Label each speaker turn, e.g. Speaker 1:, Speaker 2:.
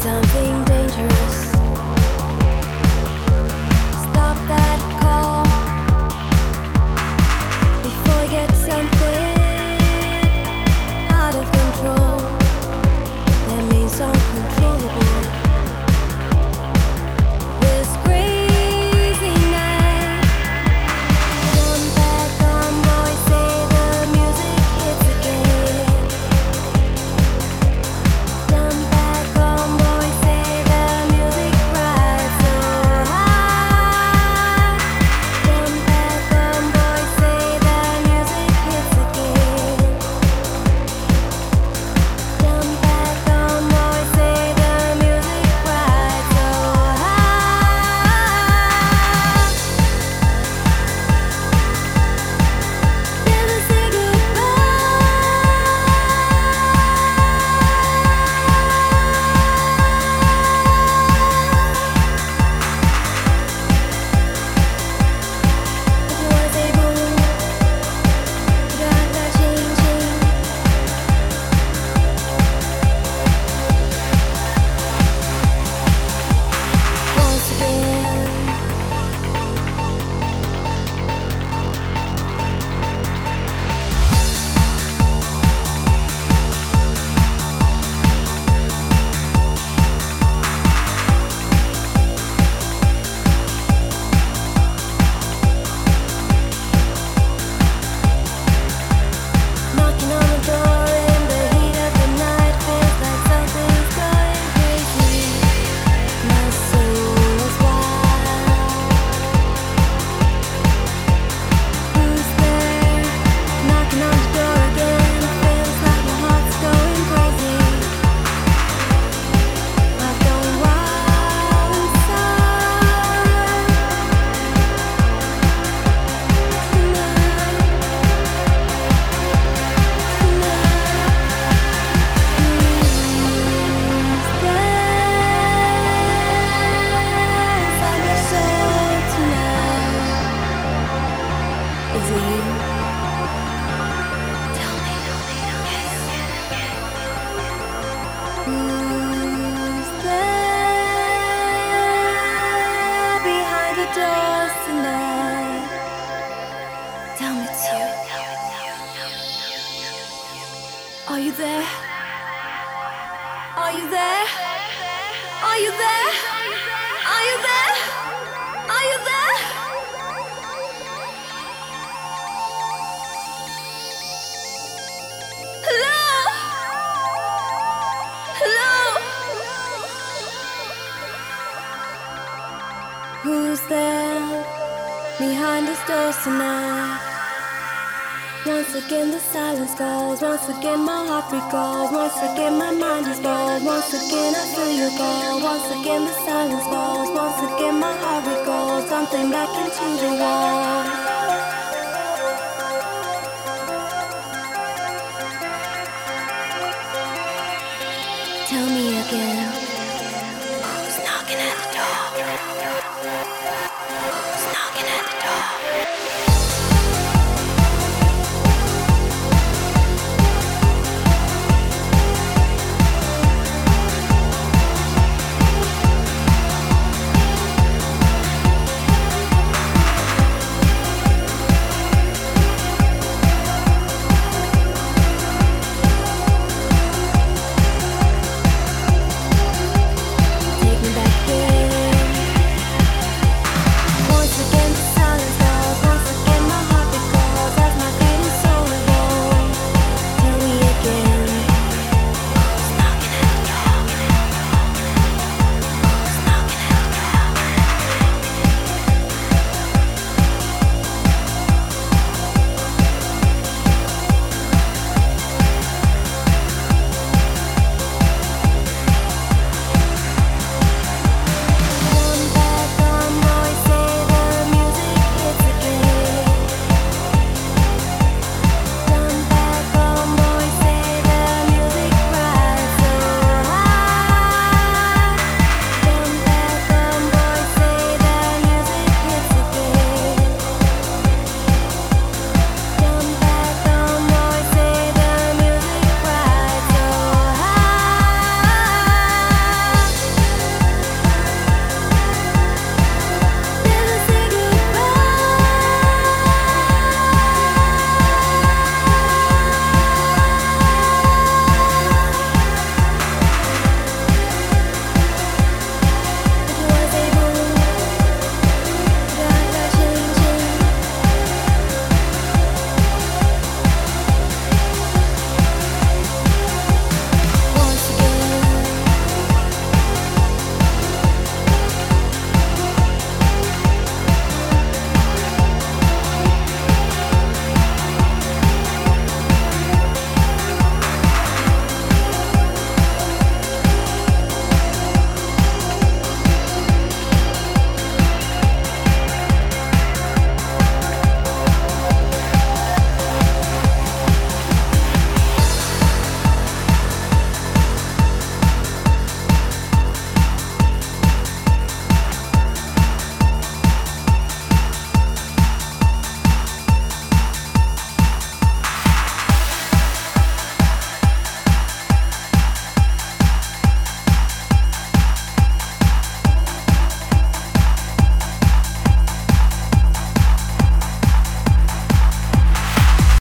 Speaker 1: something dangerous. Stop that call before you get something out of control. That means uncontrollable. This crazy night. Come back on, boys, say the music hits again. Come back on, boys, say the music rides so high. Come back on, boys, say the music hits again. Come back on, boys, say the music rides so high. Never say once again. Knocking on the door in the heat of the night, feels like something's going crazy. My soul is wild. Who's there? Knocking on the door again. Feels like my heart's going crazy. I'm going wild inside. Is it you? Tell me. Who's there behind the doors tonight? Tell me it's you. Are you there? Are you there? Are you there? Are you there? Are you there? Hello? Hello? Who's there behind the doors tonight? Once again the silence calls. Once again my heart recalls. Once again my mind is bold. Once again I feel your call. Once again the silence falls. Once again my heart recalls something back into the wall. Tell me again. Who's knocking at the door? Who's knocking at the door?